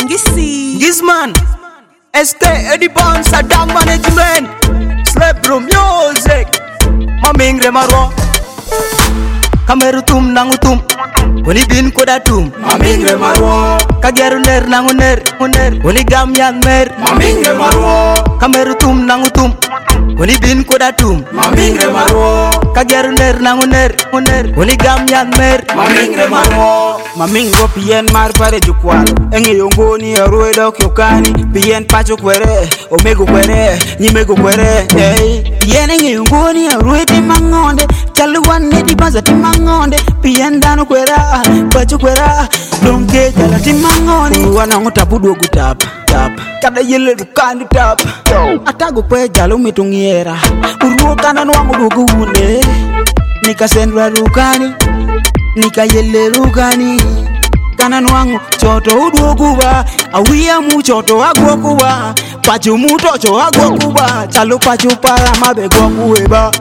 Gizman, SK Eddie Bonds, Saddam Management, Slap Room Music, Mamingre Marwa, Kamerutum Nangutum, Unibin Kodatum, Mamingre Marwa, Kageruner Nanguner, Unigam Yanmer, Mamingre Marwa, Kamerutum Nangutum, Unibin Kodatum, Mamingre Marwa, Kageruner Nanguner, Unigam Yanmer, Mamingre Marwa. Mamingo pien mar pare jukwalo Enge yongoni ya ruedo kyokani Pien pacho kwere, omego kwere, nyimego kwere Pien enge yongoni ya ruedi mangonde Chaluwan nedi baza ti mangonde Pien dano kwera, pacho kwera Donke jala ti mangonde Uruwana ngutabudu gutap, kada yele rukandi tap Atago kwe jalo mitungiera Uruwa kanan wangu dugu wunde Nika sendra rukani Nika yele rugani Kanan wangu choto uduokuba Awia mu choto agwokuba Pachu mu tocho agwokuba Chalo pachu para mabe gwokueba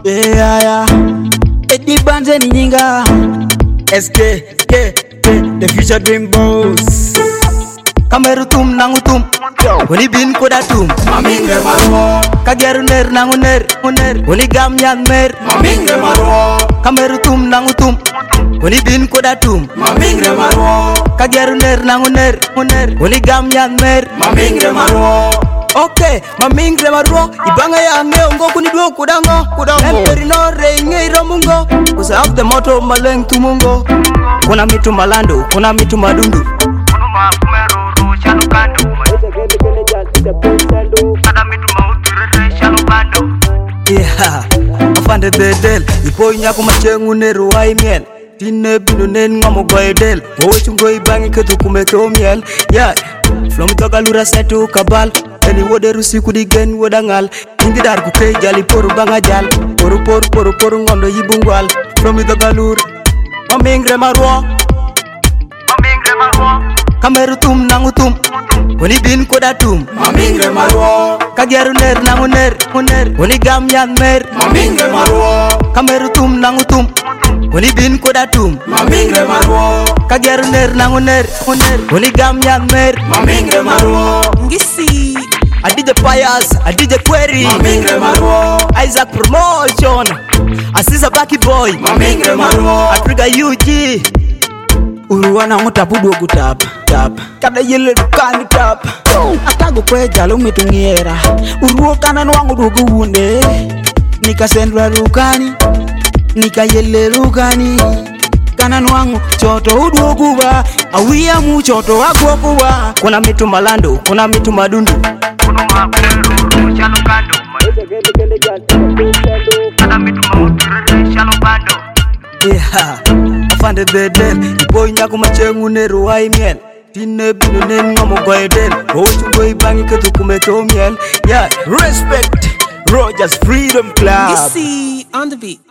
Eddie Banze ni nyinga SK, the future dream boss Kamerutum Nangutum, Unibin Kodatum, Mamingre Marwa, Kageruner Nanguner, Unigam Yanmer, Mamingre Marwa, Kamerutum Nangutum, Unibin Kodatum, Mamingre Marwa, Kageruner Nanguner, Unigam Yanmer, Mamingre Marwa. Okay, Mamingre Marwa, Ibanga ya ngeongo kunidwo kudango, Emperi no reinge iramungo, Kusa of the motto maleng tumungo, Kuna mitu malando, kuna mitu madundu, Afande bedel, ipo inyako machengu neru haimiel Tine binu nen ngamo goedel Owe chungo ibangi ketu kumeke omiel Flomi toka lura setu kabal Eni wode rusi kudigen wodangal Indi dar kuke jali poru banga jal Poru ngondo yibungwal Flomi toka lura Mamingre Marwa Kamerutum Nangutum Unibin Kodatum, Mamingre Marwa, Kageruner Nanguner, Unigam Yanmer, Mamingre Marwa, Kamerutum Nangutum, Unibin Kodatum, Mamingre Marwa, Kageruner Nanguner, Unigam Yanmer, Mamingre Marwa, Adije Pius, Adije Query, Mamingre Marwa, Isaac Promotion, Asiza Baki Boy, Mamingre Marwa, Africa UG, Uruwana ngutabudu gutap Kada yele rukani tap Atago kwe jalo mitungiera Uruwa kanan wangu dugu wunde Nika sendra rukani Nika yele rukani Kanan wangu choto uduokuba Awia mu choto agwokuba Kuna mitu malando, kuna mitu madundu Afande bedel, ipo inyako machengu neru haimiel Tine binu nen ngamo goedel Owe chungo ibangi ketu kumeke omiel Respect Rogers Freedom Club On the beat.